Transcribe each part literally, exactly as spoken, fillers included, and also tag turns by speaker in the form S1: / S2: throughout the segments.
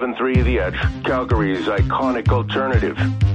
S1: seven three The Edge, Calgary's iconic alternative.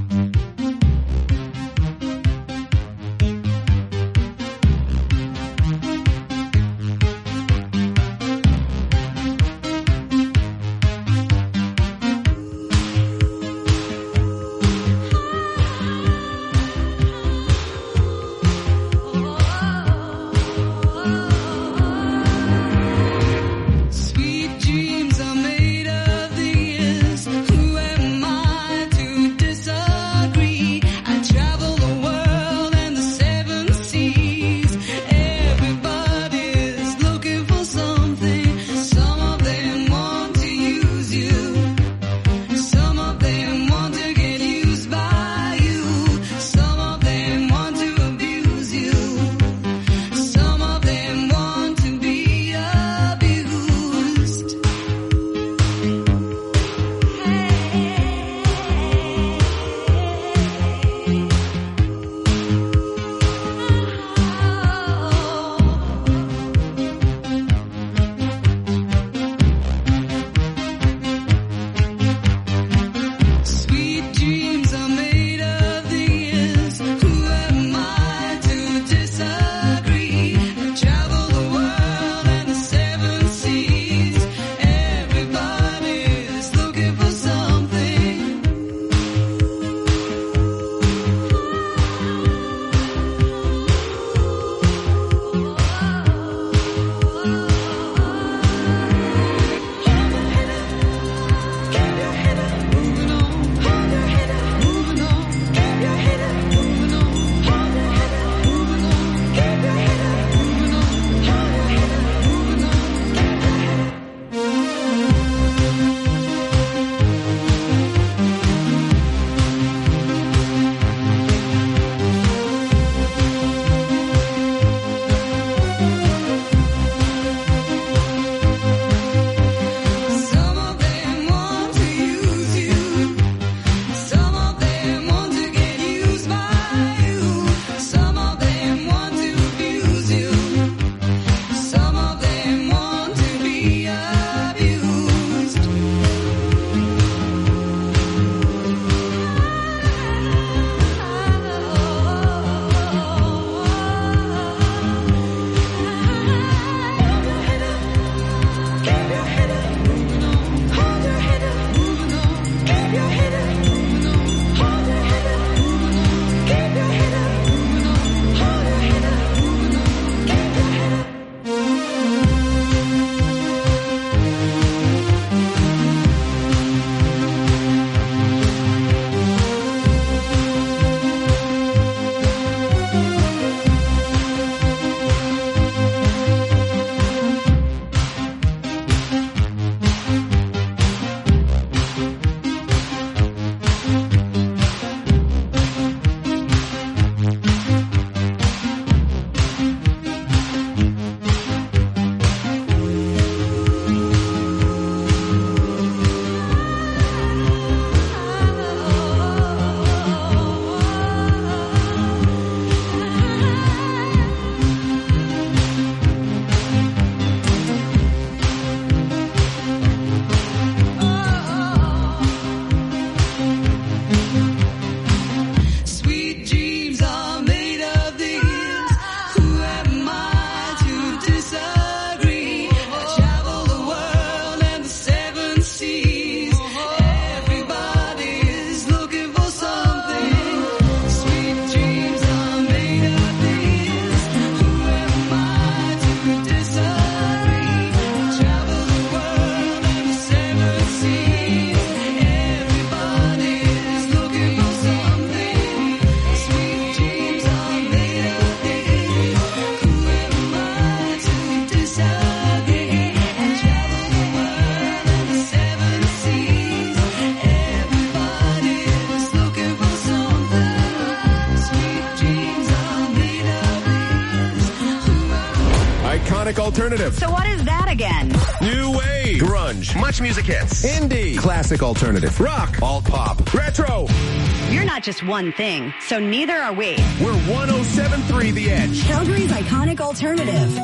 S2: iconic alternative.
S3: So what is that again?
S2: New wave. Grunge.
S4: Much music hits.
S2: Indie. Classic alternative. Rock. Alt pop. Retro.
S3: You're not just one thing, so neither are we.
S2: We're one oh seven point three The Edge.
S3: Calgary's iconic alternative.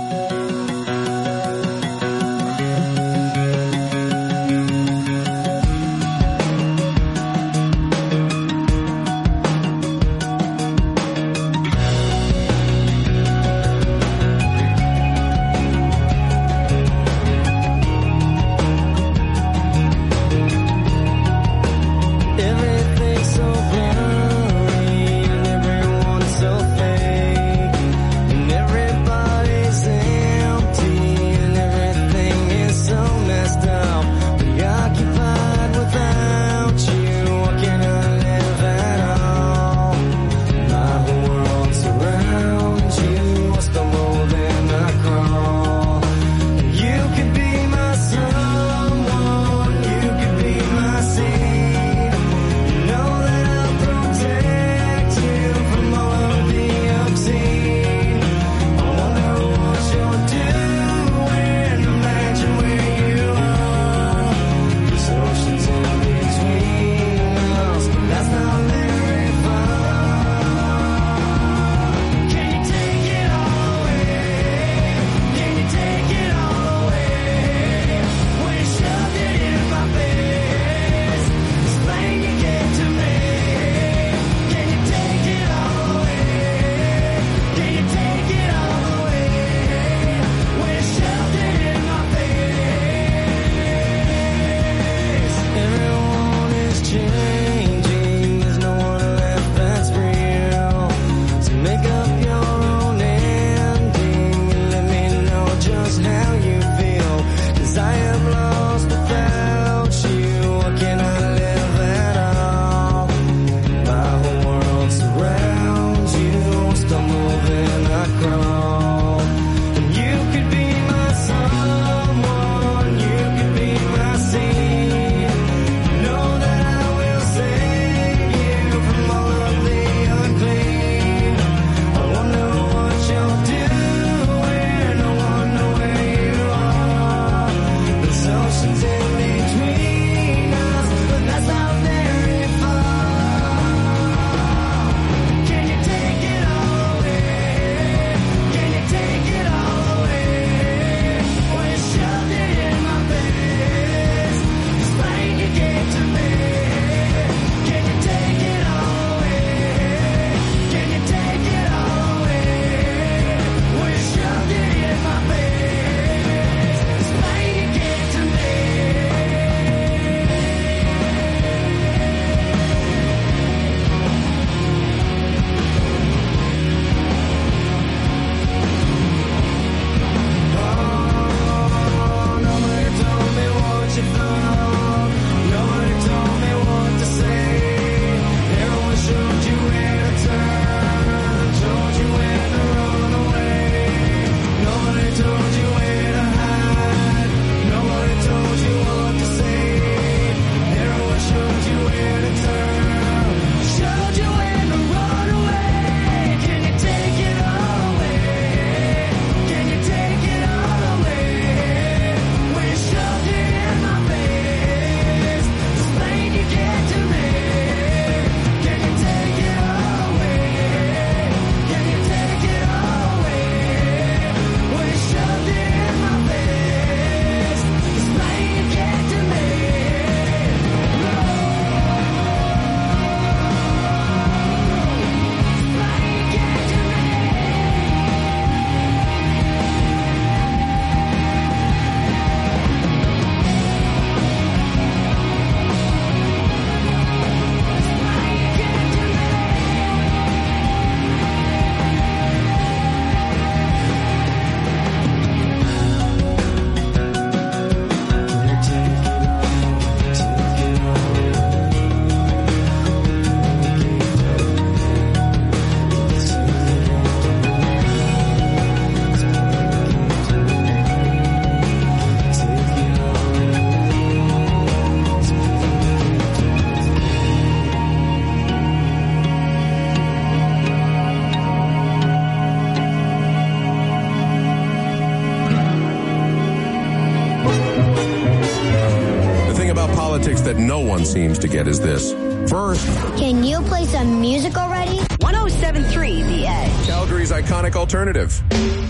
S2: politics that no one seems to get is this. First,
S4: can you play some music already?
S3: one oh seven point three The Edge.
S2: Calgary's iconic alternative.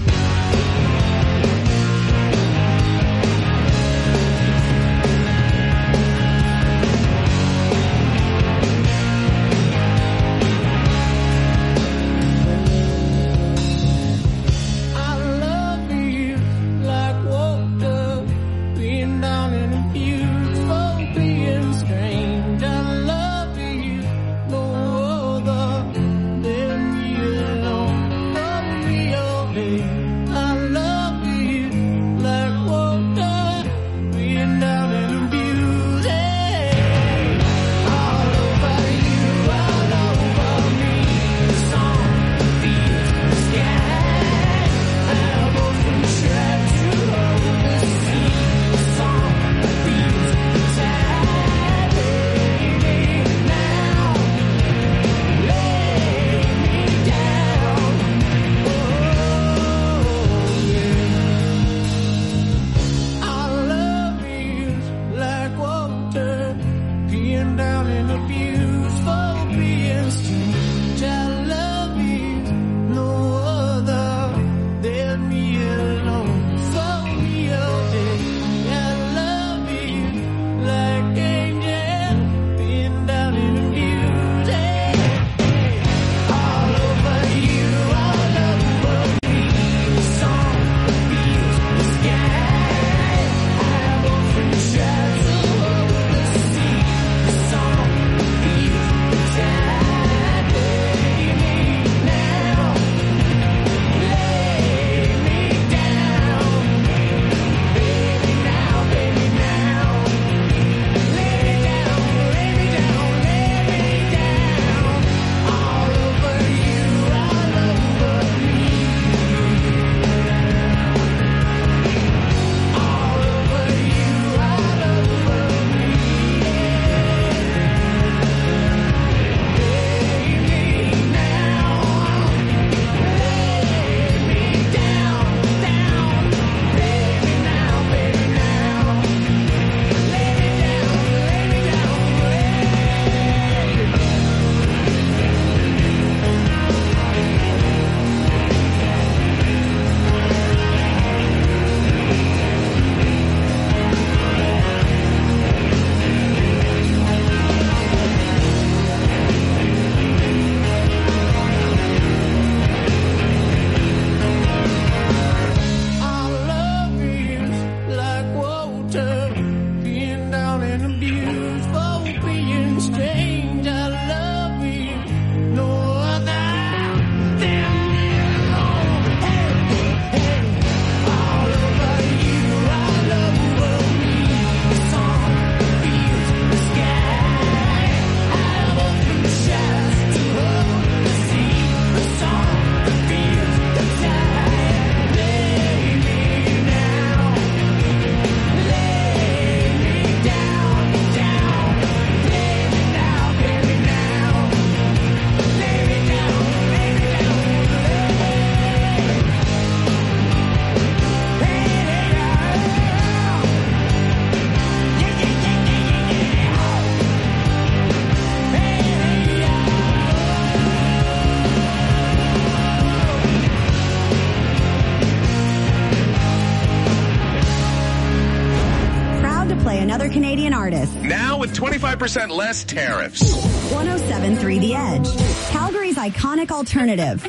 S3: Another Canadian artist.
S2: Now with twenty-five percent less tariffs.
S3: one oh seven point three The Edge. Calgary's iconic alternative.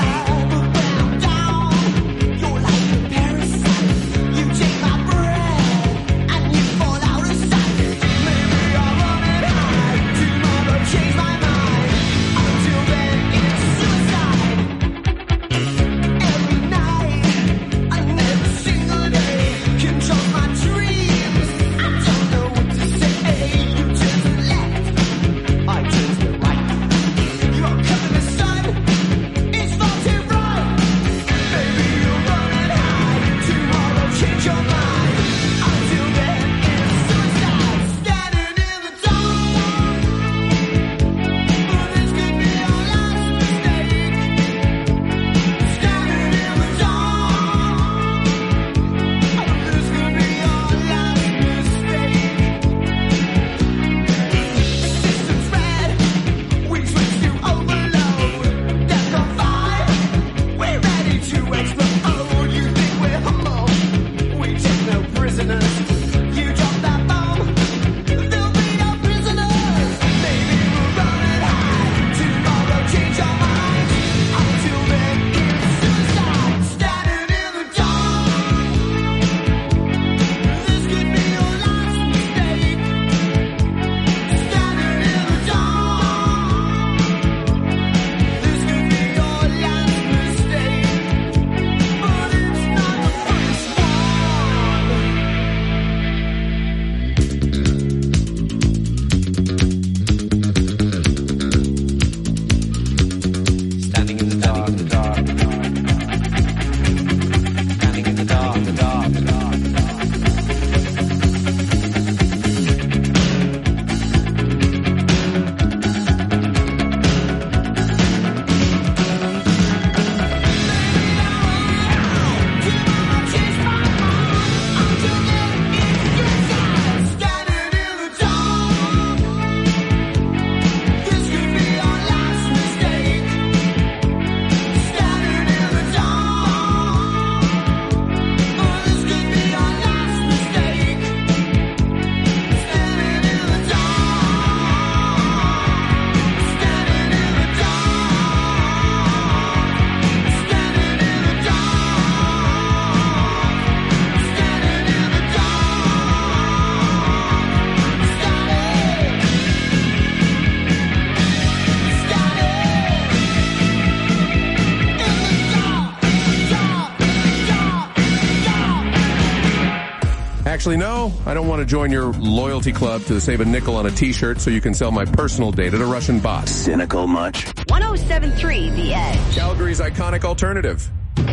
S5: You're like a parasite. You take my breath.
S2: Actually, no, I don't want to join your loyalty club to save a nickel on a t-shirt so you can sell my personal data to Russian bots.
S1: Cynical much?
S3: one oh seven point three The Edge.
S2: Calgary's iconic alternative.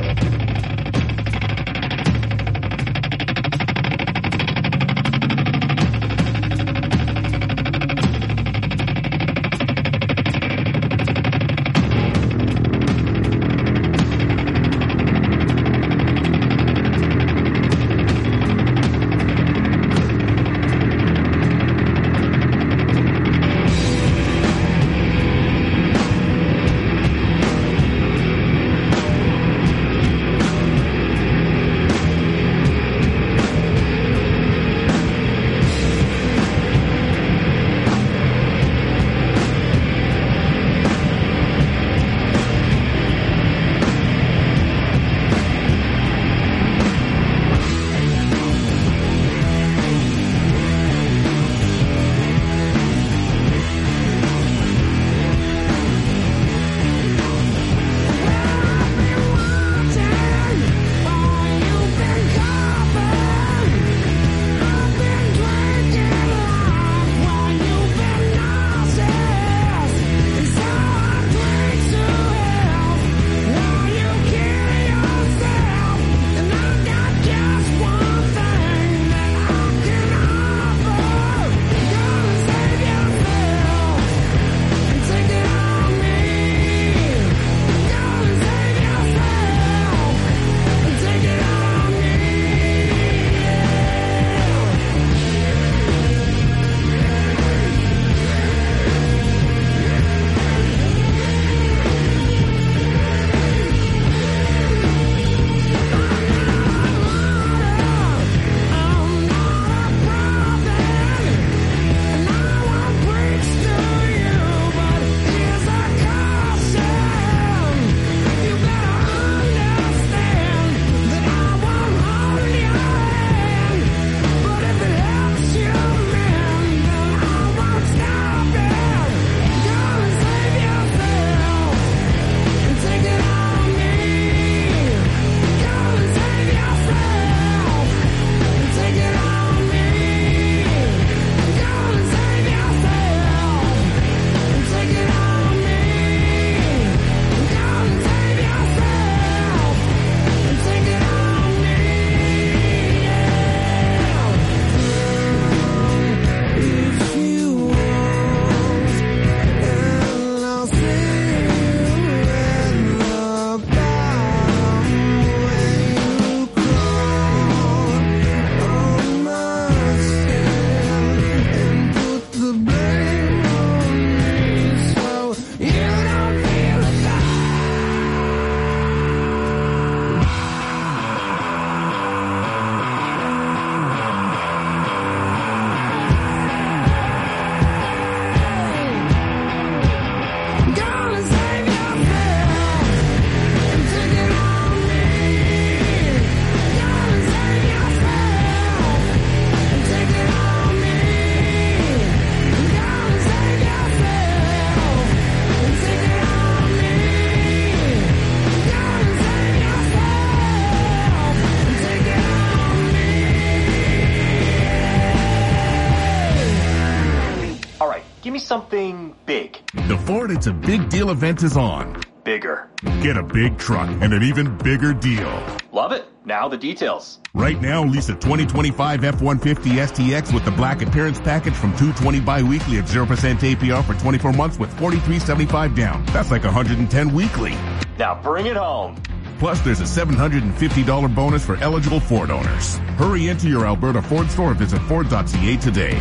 S5: Something big.
S6: The Ford It's a Big Deal event is on.
S5: Bigger.
S6: Get a big truck and an even bigger deal.
S5: Love it. Now the details.
S6: Right now, lease a twenty twenty-five F one fifty S T X with the black appearance package from two twenty bi-weekly at zero percent A P R for twenty-four months with forty-three seventy-five down. That's like one hundred ten weekly.
S5: Now bring it home.
S6: Plus, there's a seven hundred fifty dollars bonus for eligible Ford owners. Hurry into your Alberta Ford store or visit Ford dot C A today.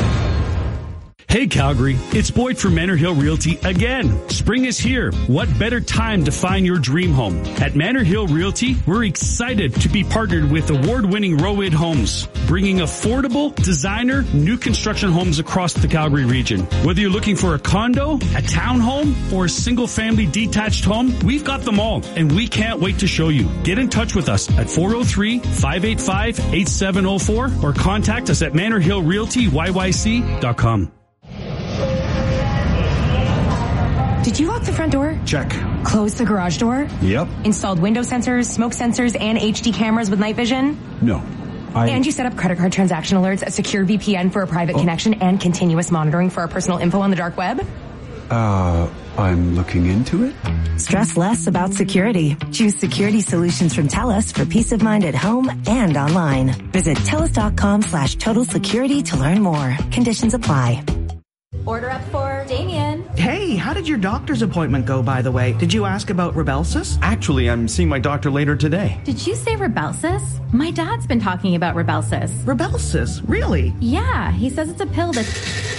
S7: Hey Calgary, it's Boyd from Manor Hill Realty again. Spring is here. What better time to find your dream home? At Manor Hill Realty, we're excited to be partnered with award-winning Rowid Homes, bringing affordable, designer, new construction homes across the Calgary region. Whether you're looking for a condo, a townhome, or a single-family detached home, we've got them all, and we can't wait to show you. Get in touch with us at four oh three, five eight five, eight seven oh four or contact us at manor hill realty y y c dot com.
S8: Did you lock the front door?
S2: Check.
S8: Close the garage door?
S2: Yep.
S8: Installed window sensors, smoke sensors, and H D cameras with night vision?
S2: No.
S9: I...
S8: And you set up credit card transaction alerts, a secure V P N for a private oh. connection, and continuous monitoring for our personal info on the dark web?
S9: Uh, I'm looking into it.
S3: Stress less about security. Choose security solutions from TELUS for peace of mind at home and online. Visit TELUS.com slash total security to learn more. Conditions apply.
S10: Order up for Damien.
S11: Hey, how did your doctor's appointment go, by the way? Did you ask about Rybelsus?
S12: Actually, I'm seeing my doctor later today.
S10: Did you say Rybelsus? My dad's been talking about Rybelsus.
S11: Rybelsus? Really?
S10: Yeah, he says it's a pill that's...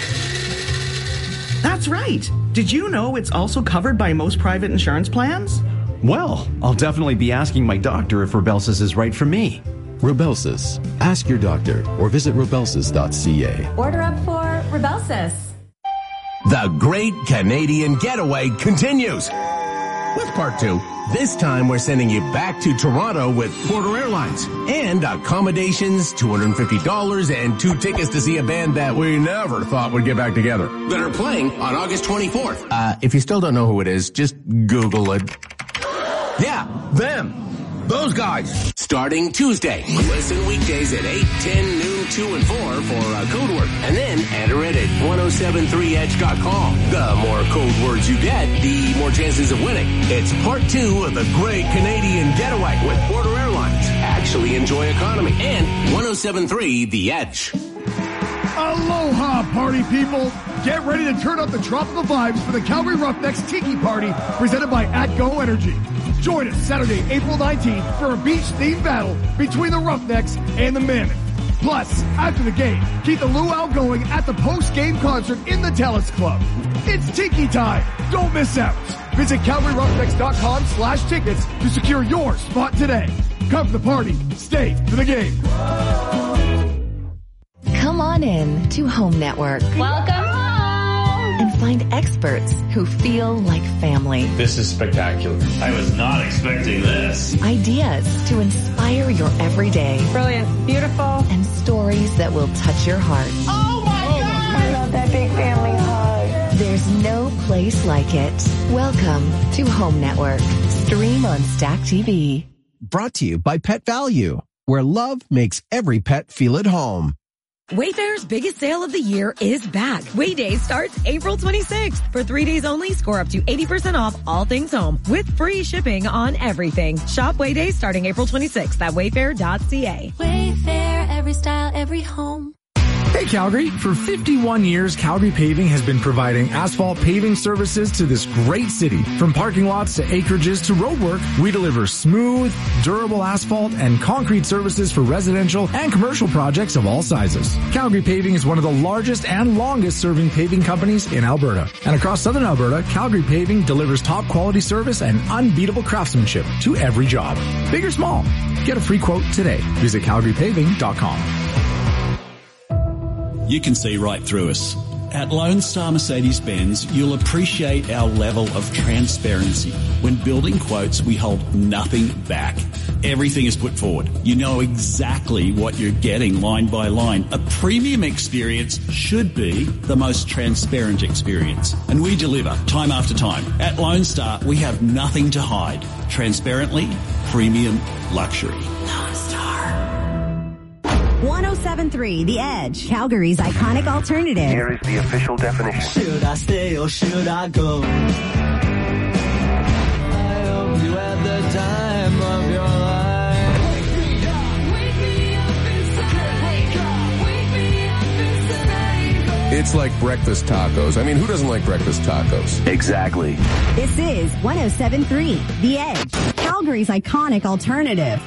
S11: That's right. Did you know it's also covered by most private insurance plans?
S12: Well, I'll definitely be asking my doctor if Rybelsus is right for me.
S13: Rybelsus. Ask your doctor or visit rybelsus dot c a.
S10: Order up for Rybelsus.
S14: The Great Canadian Getaway continues with part two. This time we're sending you back to Toronto with Porter Airlines and accommodations, two hundred fifty dollars, and two tickets to see a band that we never thought would get back together that are playing on August twenty-fourth. Uh, if you still don't know who it is, just Google it. Yeah, them. Those guys. Starting Tuesday. Listen weekdays at eight, ten, noon, two, and four for a code word. And then enter it at ten seventy-three edge dot com. The more code words you get, the more chances of winning. It's part two of the Great Canadian Getaway with Porter Airlines. Actually enjoy economy. And ten seventy-three The Edge.
S15: Aloha, party people. Get ready to turn up the tropical vibes for the Calgary Roughnecks Tiki Party presented by AtGo Energy. Join us Saturday, April nineteenth for a beach-themed battle between the Roughnecks and the Mammoth. Plus, after the game, keep the luau going at the post-game concert in the TELUS Club. It's Tiki time. Don't miss out. Visit calgary roughnecks dot com slash tickets to secure your spot today. Come for the party. Stay for the game.
S16: Come on in to Home Network.
S10: Welcome home.
S16: And find experts who feel like family.
S17: This is spectacular. I was not expecting this.
S16: Ideas to inspire your everyday.
S8: Brilliant. Beautiful.
S16: And stories that will touch your heart.
S8: Oh my oh God! I love that big family hug.
S16: There's no place like it. Welcome to Home Network. Stream on Stack T V.
S18: Brought to you by Pet Value, where love makes every pet feel at home.
S19: Wayfair's biggest sale of the year is back. Way Day starts April twenty-sixth. For three days only, score up to eighty percent off all things home with free shipping on everything. Shop Way Day starting April twenty-sixth at wayfair dot c a.
S10: Wayfair, every style, every home.
S20: Hey Calgary, for fifty-one years, Calgary Paving has been providing asphalt paving services to this great city. From parking lots to acreages to roadwork, we deliver smooth, durable asphalt and concrete services for residential and commercial projects of all sizes. Calgary Paving is one of the largest and longest serving paving companies in Alberta. And across southern Alberta, Calgary Paving delivers top quality service and unbeatable craftsmanship to every job. Big or small, get a free quote today. Visit calgary paving dot com.
S7: You can see right through us. At Lone Star Mercedes-Benz, you'll appreciate our level of transparency. When building quotes, we hold nothing back. Everything is put forward. You know exactly what you're getting line by line. A premium experience should be the most transparent experience. And we deliver time after time. At Lone Star, we have nothing to hide. Transparently, premium luxury.
S3: Lone Star. ten seventy-three The Edge, Calgary's iconic alternative.
S1: Here is the official definition.
S21: Should I stay or should I go? I hope you had the time of your life. Wake me up, wake me up inside. Wake up, wake me up inside.
S2: It's like breakfast tacos. I mean, who doesn't like breakfast tacos?
S1: Exactly.
S3: This is ten seventy-three The Edge, Calgary's iconic alternative.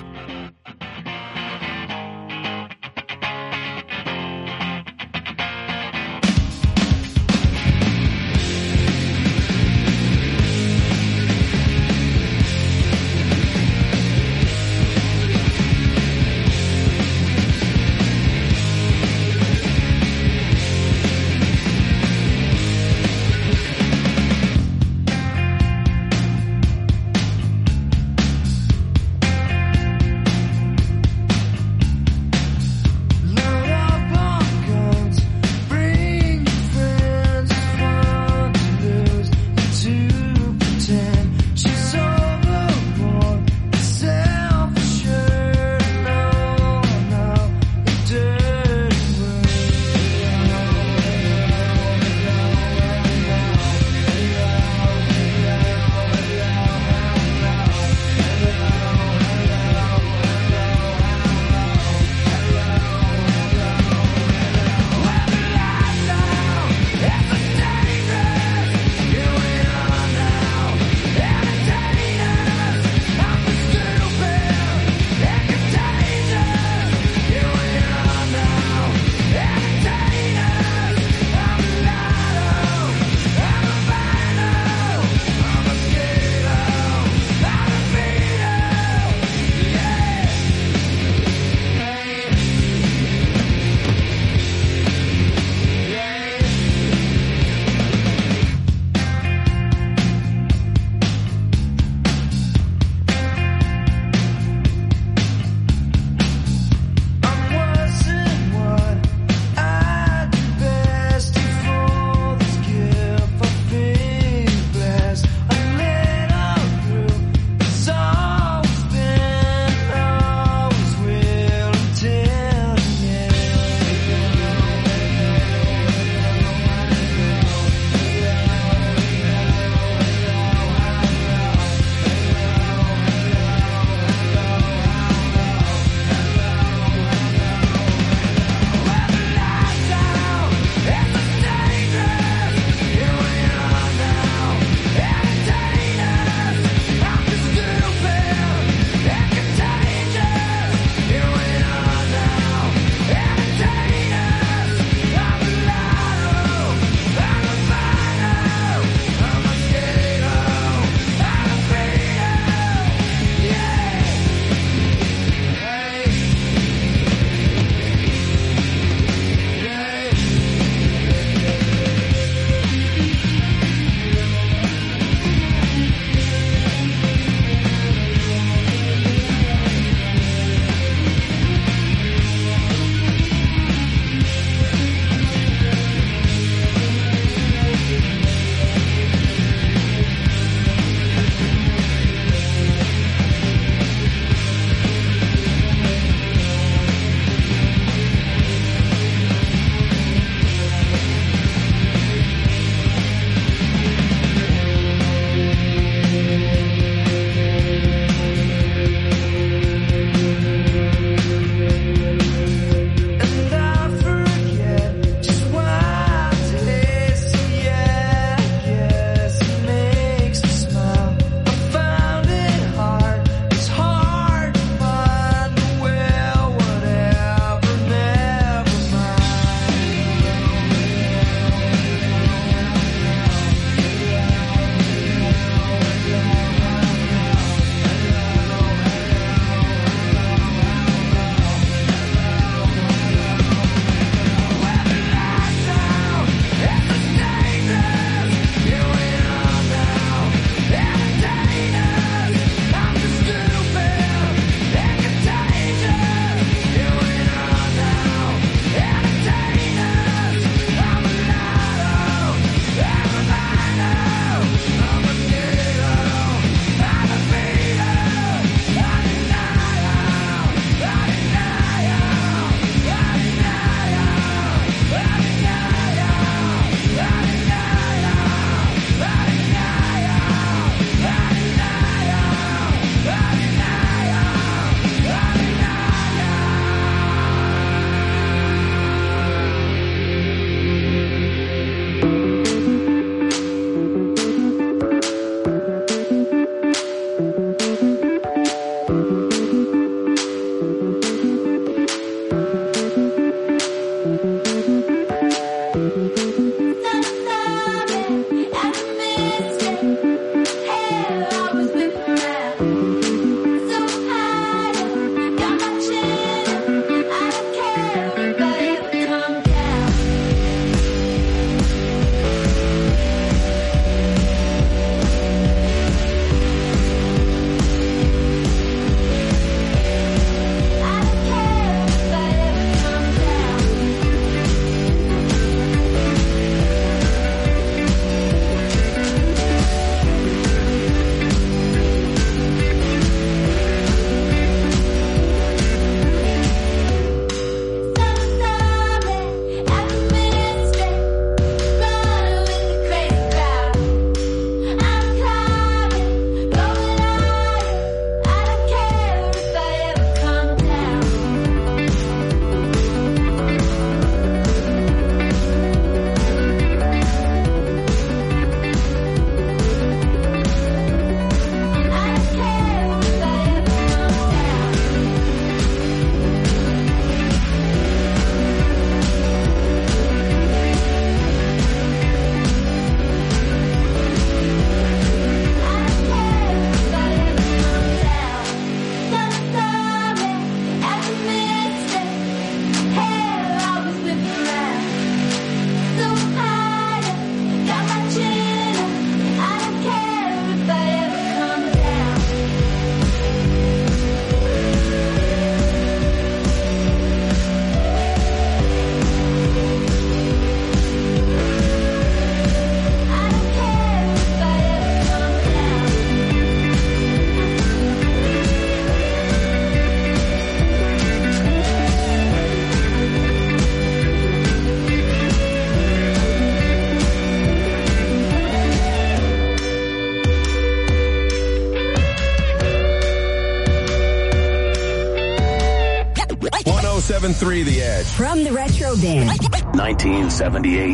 S2: seven three The Edge.
S4: From the Retro Bin.
S22: nineteen seventy-eight.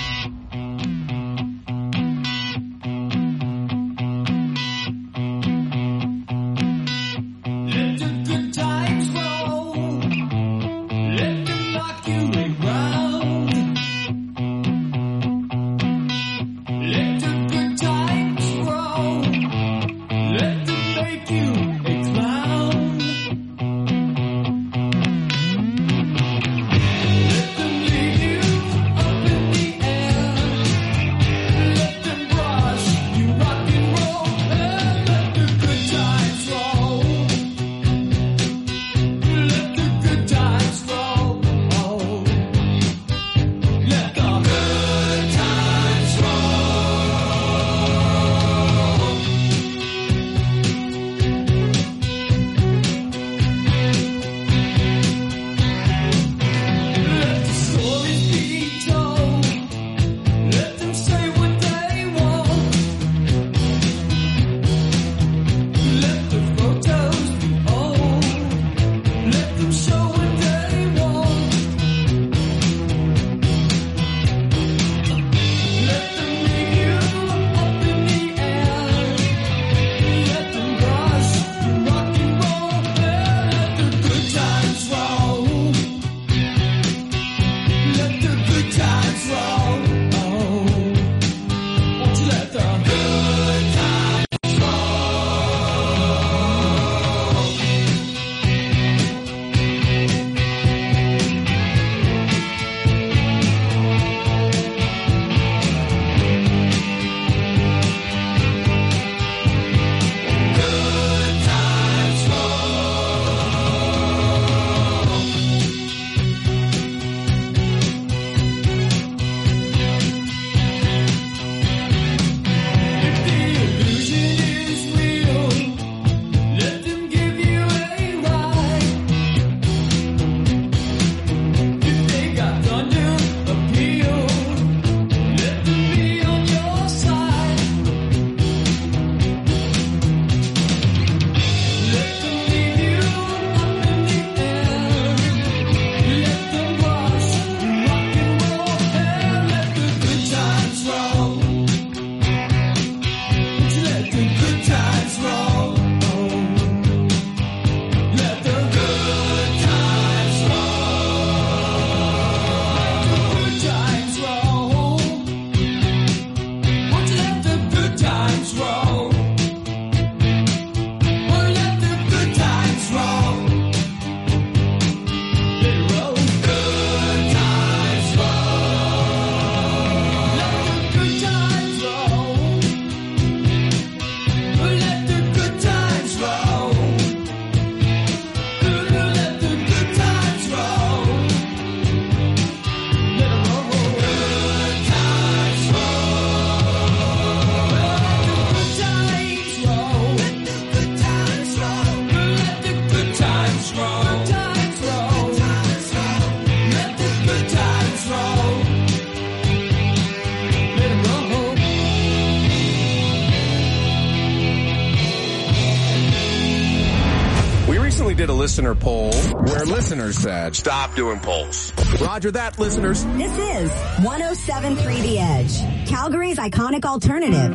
S2: Did a listener poll where listeners said, stop doing polls. Roger that, listeners.
S4: This is one oh seven point three The Edge, Calgary's iconic alternative.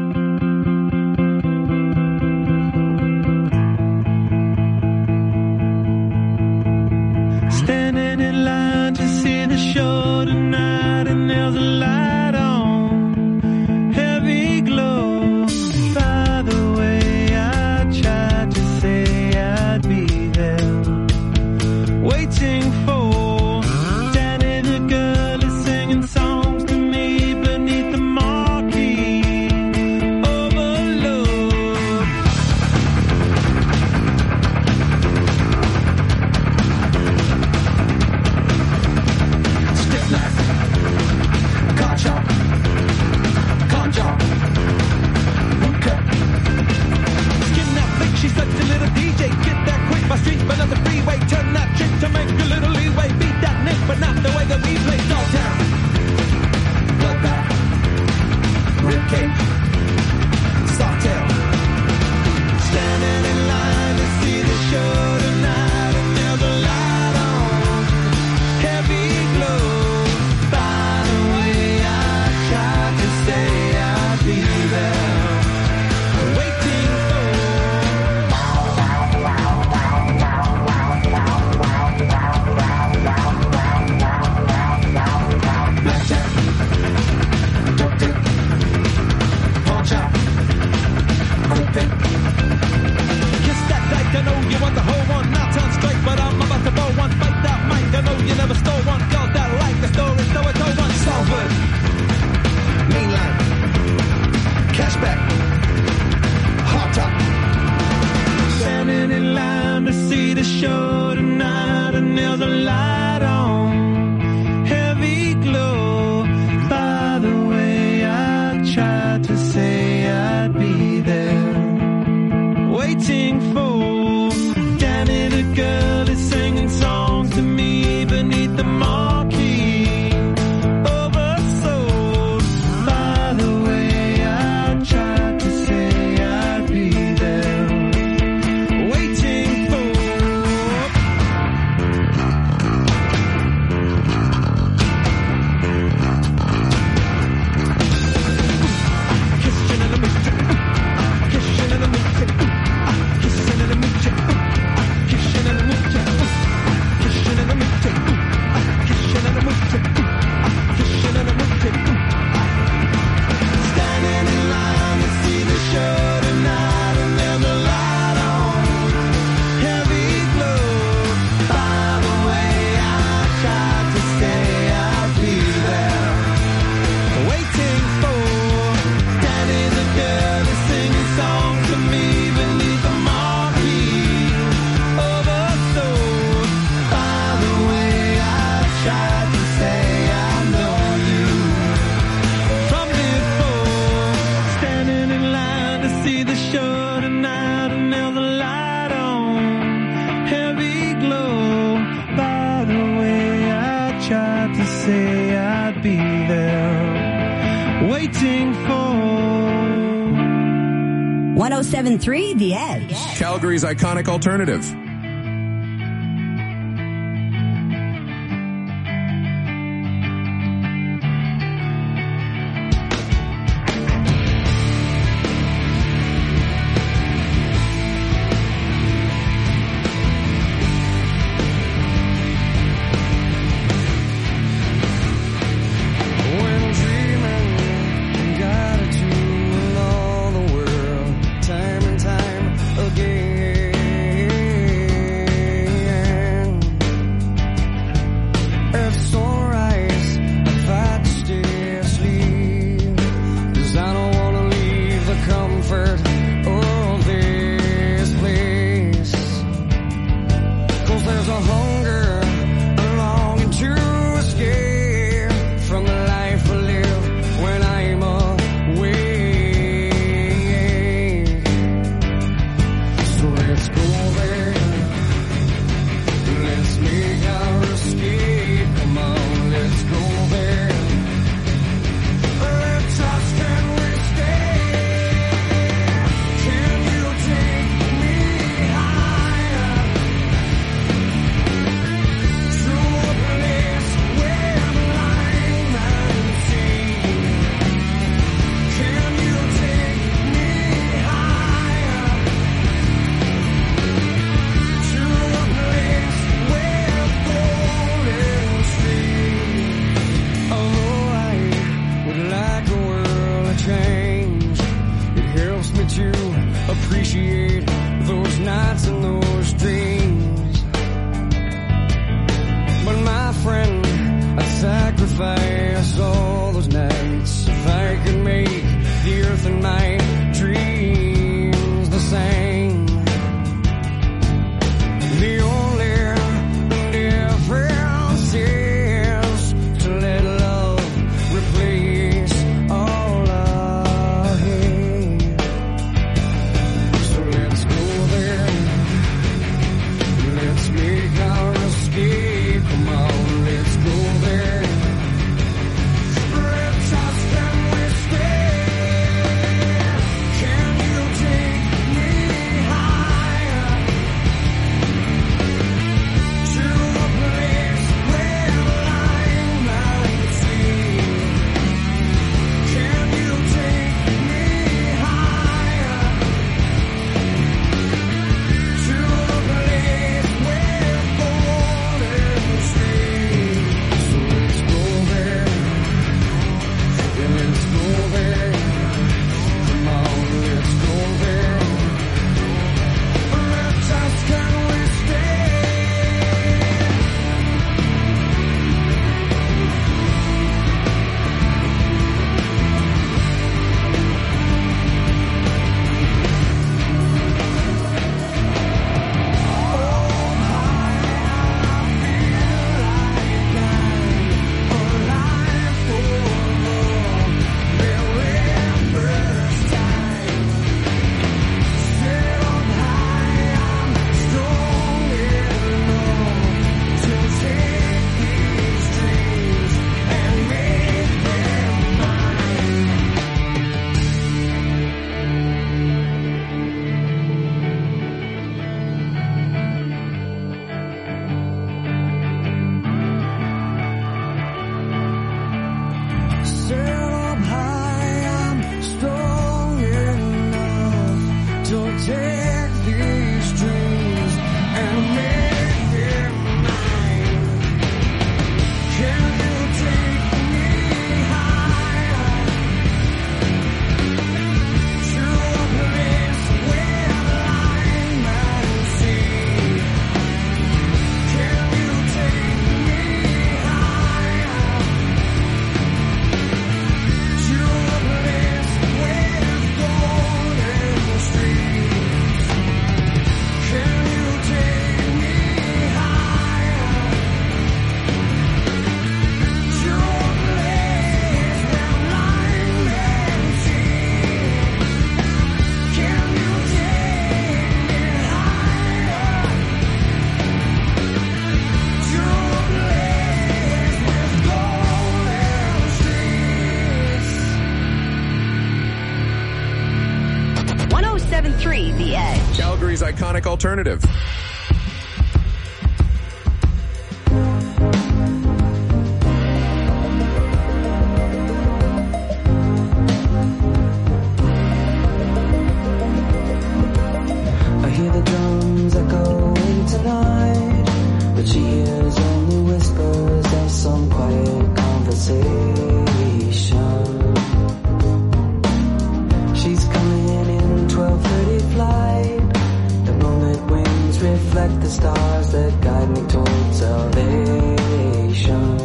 S21: Standing in line to see the show tonight, and there's a light on, heavy glow. By the way, I tried to say I'd be waiting for Danny the girl is singing songs to me beneath the marquee. to say I'd be there, waiting for
S4: one oh seven point three The Edge.
S2: Calgary's iconic alternative. Calgary's iconic alternative.
S21: I hear the drums echoing tonight, but she hears only whispers of some quiet conversation. She's coming in twelve thirty flight. The moonlit wings reflect the stars that guide me towards salvation.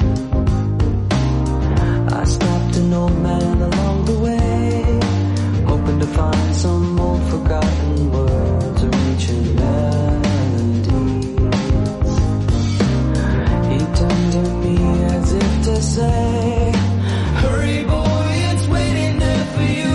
S21: I stopped an old man along the way, hoping to find some old forgotten words or ancient melodies. He turned to me as if to say, hurry boy, it's waiting there for you.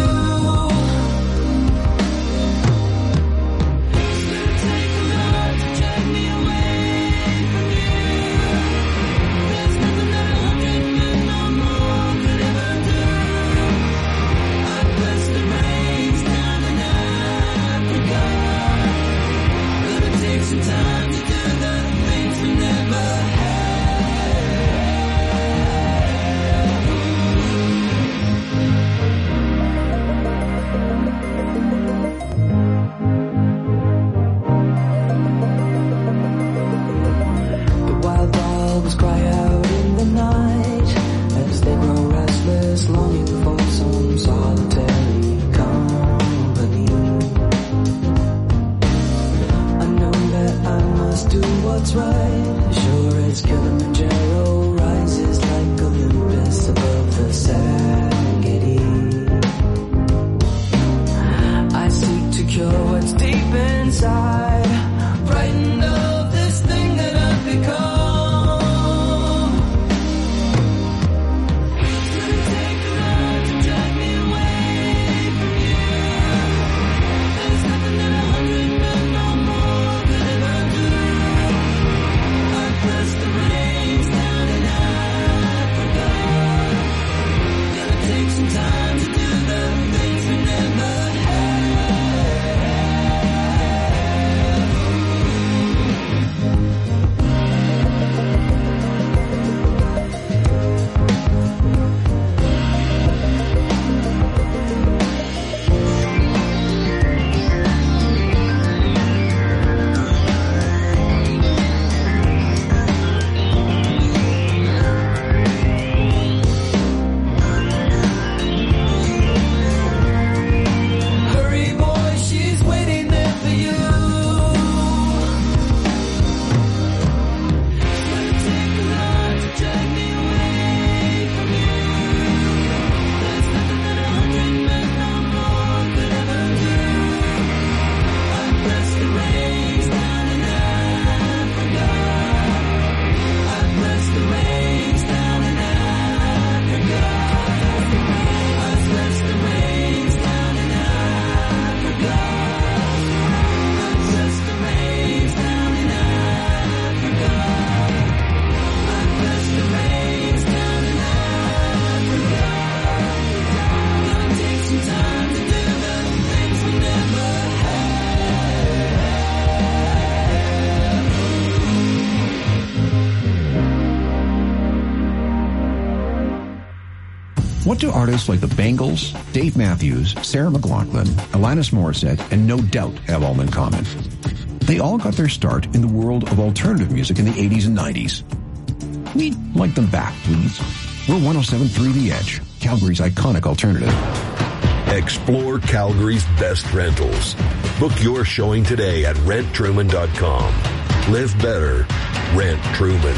S5: What do artists like the Bangles, Dave Matthews, Sarah McLachlan, Alanis Morissette, and No Doubt have all in common? They all got their start in the world of alternative music in the eighties and nineties. We'd like them back, please. We're one oh seven point three The Edge, Calgary's iconic alternative.
S6: Explore Calgary's best rentals. Book your showing today at rent truman dot com. Live better. Rent Truman.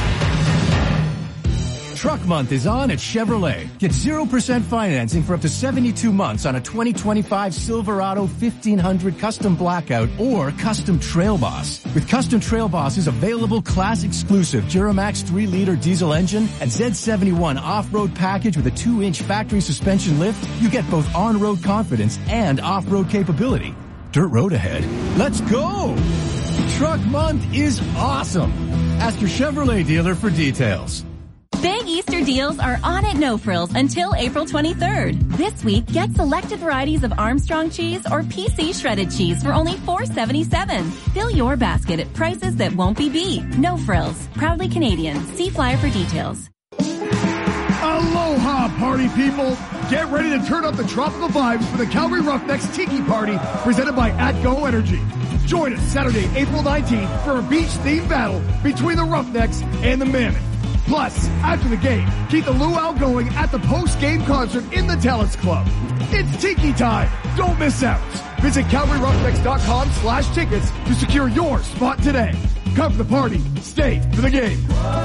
S23: Truck Month is on at Chevrolet. Get zero percent financing for up to seventy-two months on a twenty twenty-five Silverado fifteen hundred Custom Blackout or Custom Trail Boss. With Custom Trail Boss's available class-exclusive Duramax three liter diesel engine and Z seventy-one off-road package with a two inch factory suspension lift, you get both on-road confidence and off-road capability. Dirt road ahead. Let's go! Truck Month is awesome! Ask your Chevrolet dealer for details.
S9: Big Easter deals are on at No Frills until April twenty-third. This week, get selected varieties of Armstrong cheese or P C shredded cheese for only four dollars and seventy-seven cents. Fill your basket at prices that won't be beat. No Frills. Proudly Canadian. See flyer for details.
S15: Aloha, party people! Get ready to turn up the tropical vibes for the Calgary Roughnecks Tiki Party presented by AtGo Energy. Join us Saturday, April nineteenth for a beach-themed battle between the Roughnecks and the Mammoth. Plus, after the game, keep the luau going at the post-game concert in the Telus Club. It's Tiki time! Don't miss out! Visit Calgary Roughnecks dot com slash tickets to secure your spot today. Come for the party, stay for the game.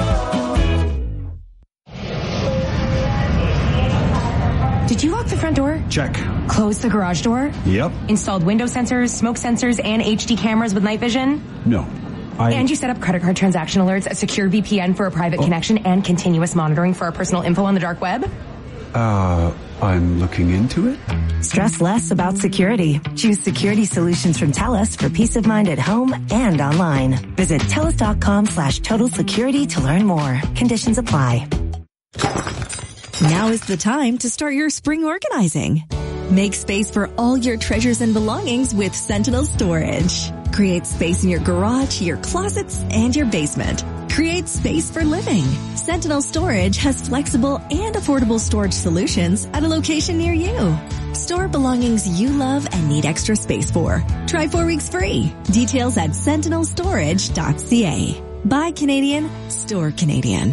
S8: Did you lock the front door?
S5: Check.
S8: Close the garage door?
S5: Yep.
S8: Installed window sensors, smoke sensors, and H D cameras with night vision?
S5: No. I...
S8: And you set up credit card transaction alerts, a secure V P N for a private oh. connection, and continuous monitoring for our personal info on the dark web?
S5: Uh, I'm looking into it.
S3: Stress less about security. Choose security solutions from TELUS for peace of mind at home and online. Visit TELUS dot com slash total security to learn more. Conditions apply.
S11: Now is the time to start your spring organizing. Make space for all your treasures and belongings with Sentinel Storage. Create space in your garage, your closets, and your basement. Create space for living. Sentinel Storage has flexible and affordable storage solutions at a location near you. Store belongings you love and need extra space for. Try four weeks free. Details at sentinel storage dot c a. Buy Canadian, store Canadian.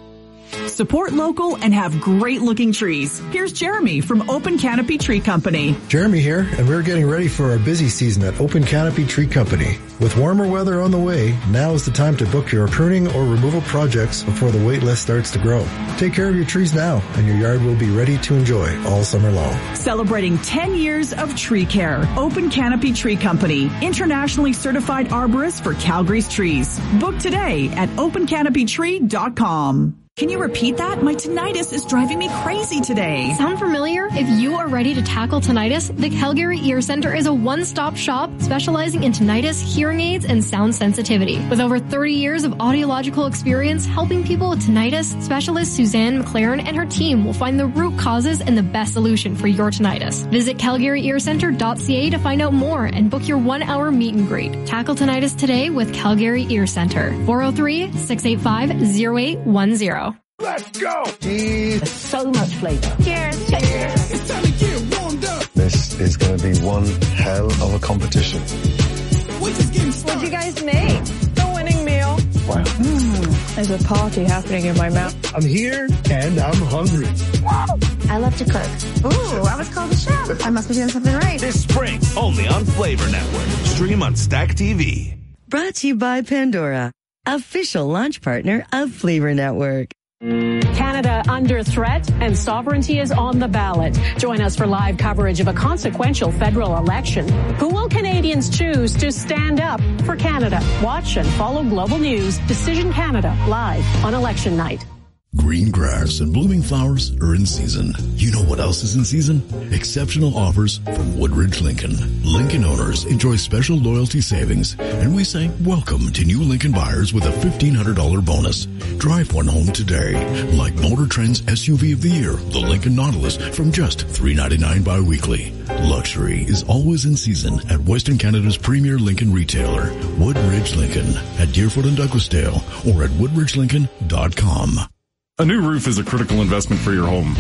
S12: Support local and have great-looking trees. Here's Jeremy from Open Canopy Tree Company.
S24: Jeremy here, and we're getting ready for our busy season at Open Canopy Tree Company. With warmer weather on the way, now is the time to book your pruning or removal projects before the wait list starts to grow. Take care of your trees now, and your yard will be ready to enjoy all summer long.
S12: Celebrating ten years of tree care. Open Canopy Tree Company, internationally certified arborist for Calgary's trees. Book today at open canopy tree dot com. Can you repeat that? My tinnitus is driving me crazy today.
S25: Sound familiar? If you are ready to tackle tinnitus, the Calgary Ear Center is a one-stop shop specializing in tinnitus, hearing aids, and sound sensitivity. With over thirty years of audiological experience helping people with tinnitus, specialist Suzanne McLaren and her team will find the root causes and the best solution for your tinnitus. Visit calgary ear center dot c a to find out more and book your one-hour meet and greet. Tackle tinnitus today with Calgary Ear Center. four oh three, six eight five, oh eight one oh.
S1: Let's go!
S26: Cheers. So much flavor.
S25: Cheers. Cheers.
S1: It's time to get warmed up.
S27: This is going to be one hell of a competition.
S25: What'd you guys make? The winning meal.
S27: Wow.
S25: Mm, there's a party happening in my mouth.
S24: I'm here and I'm hungry.
S25: I love to cook. Ooh, I was called a chef. I must be doing something right.
S28: This spring, only on Flavor Network. Stream on Stack T V.
S29: Brought to you by Pandora, official launch partner of Flavor Network.
S30: Canada under threat and sovereignty is on the ballot. Join us for live coverage of a consequential federal election. Who will Canadians choose to stand up for Canada? Watch and follow Global News Decision Canada live on election night.
S31: Green grass and blooming flowers are in season. You know what else is in season? Exceptional offers from Woodridge Lincoln. Lincoln owners enjoy special loyalty savings, and we say welcome to new Lincoln buyers with a fifteen hundred dollars bonus. Drive one home today, like Motor Trend's S U V of the year, the Lincoln Nautilus, from just three ninety-nine bi-weekly. Luxury is always in season at Western Canada's premier Lincoln retailer, Woodridge Lincoln, at Deerfoot and Douglasdale, or at woodridge lincoln dot com.
S32: A new roof is a critical investment for your home.